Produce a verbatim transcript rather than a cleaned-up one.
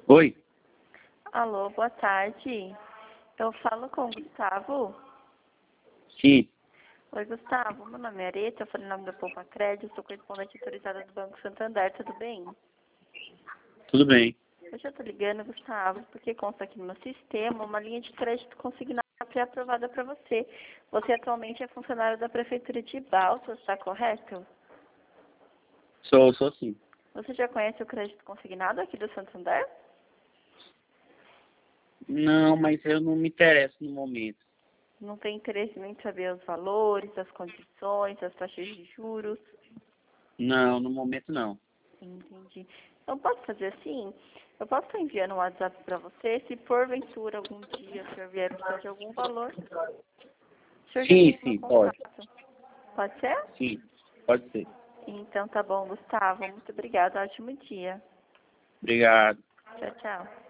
Oi? Alô, boa tarde. Eu falo com o Gustavo. Sim, Oi, Gustavo. Meu nome é Areta, eu falei em nome da Poupa Crédito, sou correspondente autorizada do Banco Santander, tudo bem? tudo bem. Hoje eu tô ligando, Gustavo, porque consta aqui no meu sistema uma linha de crédito consignada pré-aprovada para você. Você atualmente é funcionário da Prefeitura de Balsas, está correto? Sou, sou sim. Você já conhece o crédito consignado aqui do Santander? Não, mas eu não me interesso no momento. Não tem interesse em saber os valores, as condições, as taxas de juros? Não, no momento não. Entendi. Então, posso fazer assim? Eu posso estar enviando um WhatsApp para você, se porventura algum dia o senhor vier precisar de algum valor, o senhor já Sim, tem meu sim, pode. contato. Pode ser? Sim, pode ser. Então, tá bom, Gustavo. Muito obrigada. Ótimo dia. Obrigado. Tchau, tchau.